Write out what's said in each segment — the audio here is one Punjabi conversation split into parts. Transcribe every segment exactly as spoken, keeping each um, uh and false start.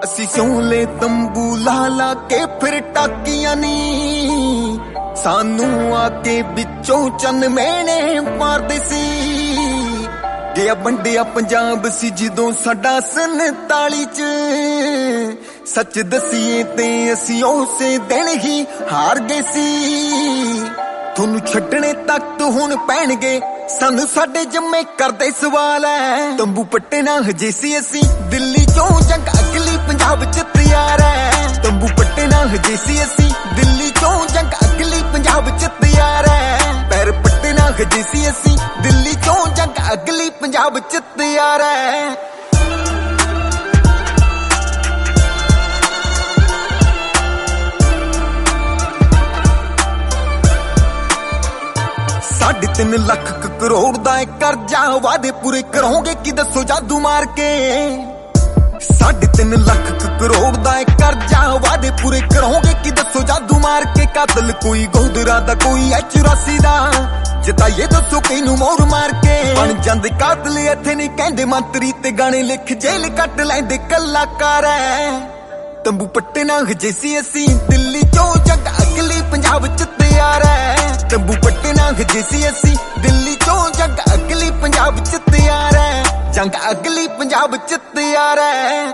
ਅਸੀਂ ਸਿਉਂਲੇ ਤੰਬੂ ਲਾ ਲਾ ਕੇ ਫਿਰ ਟਾਕੀਆਂ ਨੀ ਸਾਨੂੰ ਆ ਕੇ ਵਿੱਚੋਂ ਚੰਨ ਮੇਨੇ ਮਾਰਦੇ ਸੀ। ਗਿਆ ਵੰਡਿਆ ਪੰਜਾਬ ਸੀ ਜਦੋਂ ਸਾਡਾ ਸੰਤਾਲੀ ਚ, ਸੱਚ ਦਸੀਏ ਤੇ ਅਸੀਂ ਉਸੇ ਦਿਨ ਹੀ ਹਾਰ ਗਏ ਸੀ। ਤੁਹਾਨੂੰ ਛੱਡਣੇ ਤੱਕ ਹੁਣ ਪੈਣਗੇ ਸਾਨੂੰ ਸਾਡੇ ਜੰਮੇ ਕਰਦੇ ਸਵਾਲ ਐ। ਤੰਬੂ ਪੱਟੇ ਨਾ ਹਜੇ ਸੀ ਅਸੀਂ ਦਿੱਲੀ ਚੋਂ ਜੰਗ ਅਗਲੀ ਪੰਜਾਬ ਚ ਤਿਆਰ ਐ। ਤੰਬੂ ਪੱਟੇ ਨਾ ਹਜੇ ਸੀ ਅਸੀਂ ਦਿੱਲੀ ਚੋਂ ਜੰਗ ਅਗਲੀ ਪੰਜਾਬ ਚ ਤਿਆਰ ਐ। ਪੈਰ ਪੱਟੇ ਨਾ ਹਜੇ ਸੀ ਅਸੀਂ ਦਿੱਲੀ ਚੋਂ ਜੰਗ ਅਗਲੀ ਪੰਜਾਬ ਚ ਤਿਆਰ ਐ। ਸਾਢੇ ਤਿੰਨ ਲੱਖ ਕਰੋੜ ਦਾ ਕਰਜ਼ਾ ਵਾਦੇ ਪੂਰੇ ਕਰੋਗੇ ਕਿ ਦੱਸੋ ਜਾਦੂ ਮਾਰ ਕੇ। ਸਾਢੇ ਤਿੰਨ ਲੱਖ ਕਰੋੜ ਦਾ ਕਰਜ਼ਾ ਵਾਦੇ ਪੂਰੇ ਕਰੋਗੇ ਕਿ ਦੱਸੋ ਜਾਦੂ ਮਾਰ ਕੇ। ਕਾਤਲ ਕੋਈ ਗੋਦਰਾ ਦਾ ਕੋਈ ਐ ਚੁਰਾਸੀ ਦਾ, ਜਿਤਾਈਏ ਦੱਸੋ ਕਿਨੂੰ ਮੋਰ ਮਾਰ ਕੇ। ਬਣ ਜਾਂਦੇ ਕਾਤਲ ਇੱਥੇ ਨਹੀਂ ਕਹਿੰਦੇ ਮੰਤਰੀ ਤੇ ਗਾਣੇ ਲਿਖ ਜੇਲ੍ਹ ਕੱਟ ਲੈਂਦੇ ਕਲਾਕਾਰ ਐ। ਤੰਬੂ ਪੱਟੇ ਨਾ ਹਜੇ ਸੀ ਅਸੀਂ ਦਿੱਲੀ ਚੋਂ ਜੰਗ ਅਗਲੀ ਪੰਜਾਬ ਚ ਤਿਆਰ ਐ। ਤੰਬੂ ਪੱਟੇ ਨਾ ਹਜੇ ਸੀ ਅਸੀਂ ਦਿੱਲੀ ਚੋਂ ਜੰਗ ਅਗਲੀ ਪੰਜਾਬ ਚ ਤਿਆਰ ਐ। ਜੰਗ ਅਗਲੀ ਪੰਜਾਬ ਚ ਤਿਆਰ ਐ।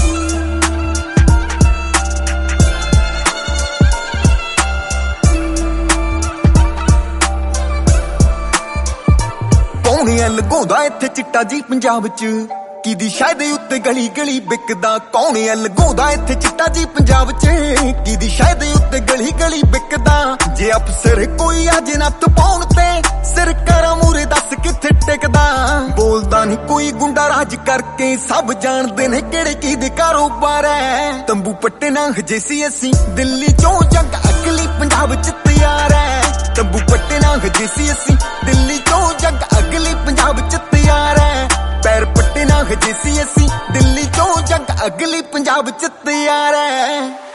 ਪੌਣੇ ਐ ਲਗਾਉਂਦਾ ਇੱਥੇ ਚਿੱਟਾ ਜੀ ਪੰਜਾਬ ਚ, ਕਿਦੀ ਸ਼ਾਇਦ ਉੱਤੇ ਗਲੀ ਗਲੀ ਵਿਕਦਾ। ਕੌਣ ਐ ਲਗਾਉਂਦਾ ਇੱਥੇ ਚਿੱਟਾ ਜੀ ਪੰਜਾਬ ਚ, ਕਿਦੀ ਸ਼ਾਇਦ ਉੱਤੇ ਗਲੀ ਗਲੀ ਵਿਕਦਾ। ਜੇ ਅਫਸਰ ਕੋਈ ਅੱਜ ਨੱਥ ਪਾਉਣ ਤੇ ਸਰਕਾਰਾਂ ਮੂਰੇ ਦੱਸ ਕਿੱਥੇ ਟਿਕਦਾ। ਬੋਲਦਾ ਨਹੀਂ ਕੋਈ ਗੁੰਡਾ ਰਾਜ ਕਰਕੇ ਸਭ ਜਾਣਦੇ ਨੇ ਕਿਹੜੇ ਕਿਹਦੇ ਕਾਰੋਬਾਰ ਐ। ਤੰਬੂ ਪੱਟੇ ਨਾ ਹਜੇ ਸੀ ਅਸੀਂ ਦਿੱਲੀ ਚੋਂ ਜੰਗ ਅਗਲੀ ਪੰਜਾਬ ਚ ਤਿਆਰ ਐ। ਤੰਬੂ ਪੱਟੇ ਨਾ ਹਜੇ ਸੀ ਅਸੀਂ ਦਿੱਲੀ ਚੋਂ ਜੰਗ ਅਗਲੀ ਪੰਜਾਬ ਚ ਤਿਆਰ ਐ। ਪੈਰ ਪੱਟੇ ਨਾ ਹਜੇ ਸੀ ਅਸੀਂ ਦਿੱਲੀ ਚੋਂ ਜੰਗ ਅਗਲੀ ਪੰਜਾਬ ਚ ਤਿਆਰ ਐ।